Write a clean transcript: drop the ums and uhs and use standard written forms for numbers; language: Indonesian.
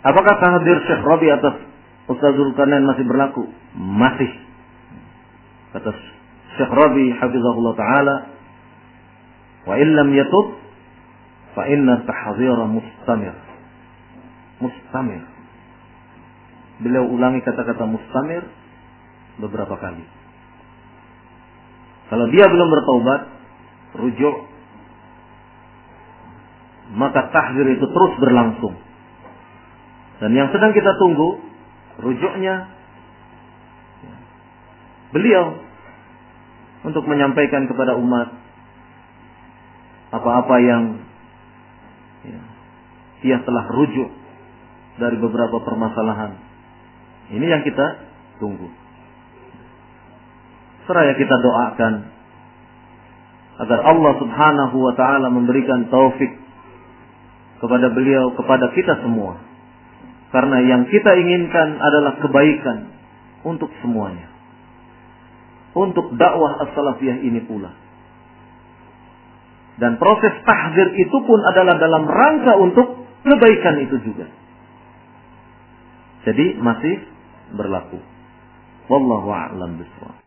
Apakah tahdzir Syekh Rabi atas Ustaz Zulkarnain masih berlaku? Masih. Kata Syekh Rabi hafizahullah taala, wa illam yatub fa inna tahdzira mustamir. Mustamir. Beliau ulangi kata-kata mustamir beberapa kali. Kalau dia belum bertaubat, rujuk, maka tahdzir itu terus berlangsung. Dan yang sedang kita tunggu rujuknya beliau untuk menyampaikan kepada umat apa-apa yang dia telah rujuk dari beberapa permasalahan. Ini yang kita tunggu. Seraya kita doakan agar Allah Subhanahu wa taala memberikan taufik kepada beliau, kepada kita semua. Karena yang kita inginkan adalah kebaikan untuk semuanya. Untuk dakwah as-salafiyah ini pula. Dan proses tahdzir itu pun adalah dalam rangka untuk kebaikan itu juga. Jadi masih berlaku. Wallahu a'lam bishawab.